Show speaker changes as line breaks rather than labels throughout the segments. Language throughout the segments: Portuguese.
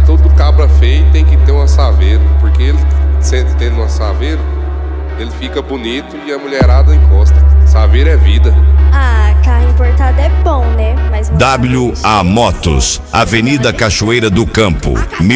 todo cabra feio tem que ter um assaveiro, porque ele, sempre tendo um assaveiro, ele fica bonito e a mulherada encosta. Saveiro é vida.
Ah, carro importado é bom, né? Mas
WA Motos, Avenida Cachoeira do Campo,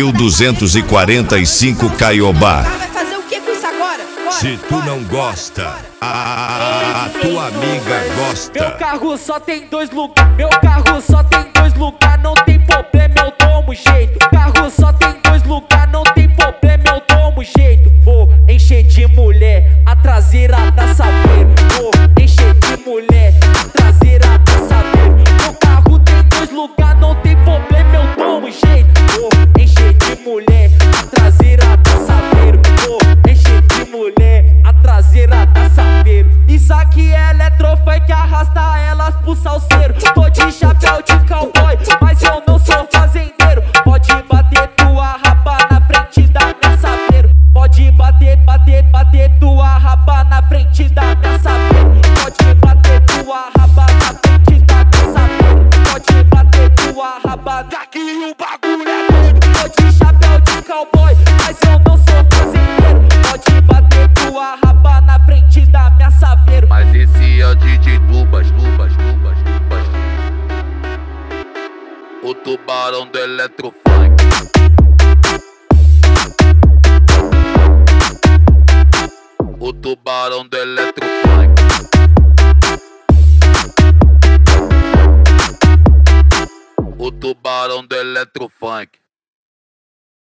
1245 Caiobá.
Vai fazer o que com isso agora?
Se tu não gosta, a tua amiga gosta.
Meu carro só tem 2 lugares. Meu carro só tem 2 lugares. Não tem problema, eu tomo jeito. Carro só tem 2 lugares. Não tem problema, eu tomo jeito. Vou encher de mulher, a traseira da saber. Vou encher de mulher, a traseira da saber. Meu carro tem 2 lugares. Não tem problema, eu tomo jeito. Vou encher de mulher, a traseira da saber. Vou encher de mulher, a traseira da saber. Isso aqui é eletrofunk, arrasta elas pro salseiro. Tô de chapéu de cowboy, mas eu não sou fazendeiro. Pode bater tua raba na frente da minha saber. Pode bater tua raba na frente da minha saber. Pode bater tua raba na frente da minha saber. Pode bater tua raba, daqui o bagulho é doido. Tô de chapéu de cowboy, mas eu não sou fazendeiro. Pode bater tua raba na frente da minha saber.
Mas esse é o DJ Tubas. O tubarão do eletrofunk. O tubarão do eletrofunk. O tubarão do eletrofunk.